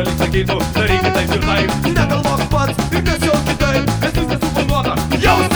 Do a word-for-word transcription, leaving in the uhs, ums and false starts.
lyg sakytų, darykit taip ir taip. Negalvok pats ir nesijauk kitaip, nes viskas suplanuota. Jaus